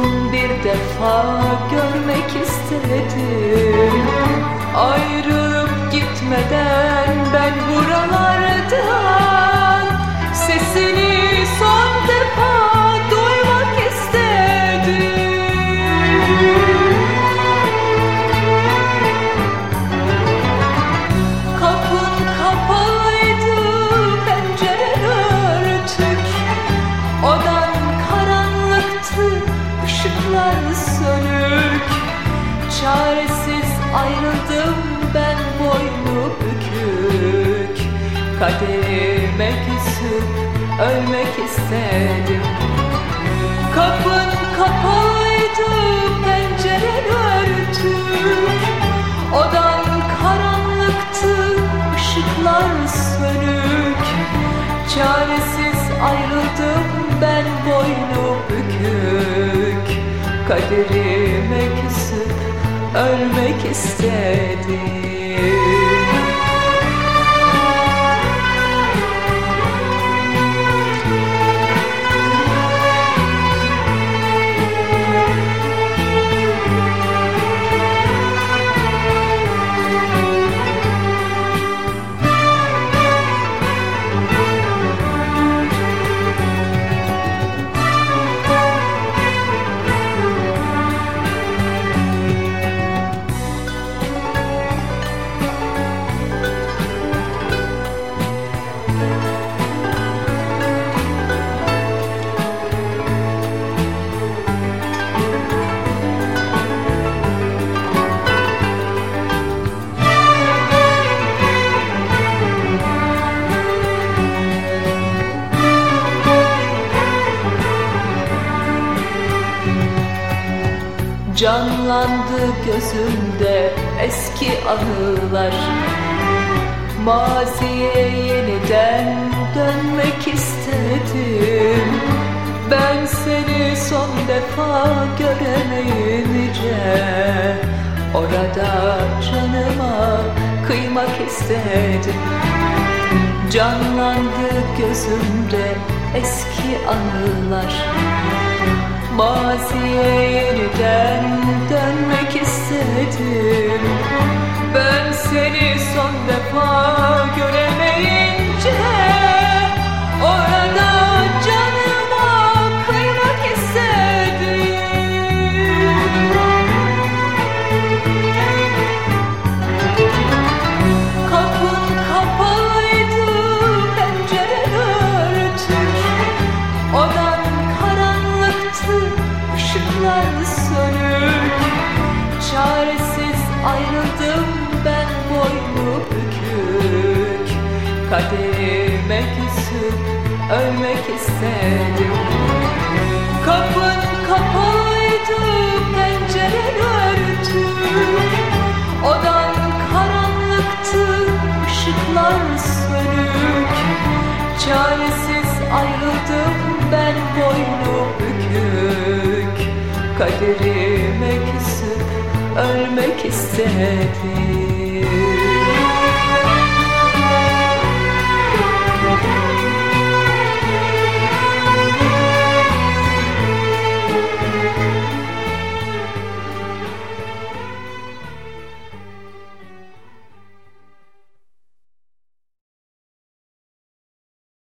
son bir defa görmek istedim. Ayrılıp gitmeden ben buralardan sesini son defa duymak istedim. Kapın kapalıydı, penceren örtük, odan karanlıktı, ışıklar sönük. Çaresiz ayrıldım ben boynu bükük, kaderime küsüp ölmek istedim. Kapın kapalıydı, penceren örtük, odan karanlıktı, ışıklar sönük. Çaresiz ayrıldım ben boynu bükük, kaderime küsüp ölmek istedim. Canlandı gözümde eski anılar, maziye yeniden dönmek istedim. Ben seni son defa göremeyince orada canıma kıymak istedim. Canlandı gözümde eski anılar, maziye yeniden dönmek istedim. Ben seni son defa göremeyince orada canıma kıymak istedim. Kapın kapalıydı, penceren örtük, odan karanlıktı, ışıklar sönük. Çaresiz ayrıldım ben boynu bükük, kaderime küsüp ölmek istedim. Kapın kapalıydı, penceren örtük, odan karanlıktı, ışıklar sönük. Çaresiz ayrıldım ben boynu bükük, kaderime küsüp ölmek istedim.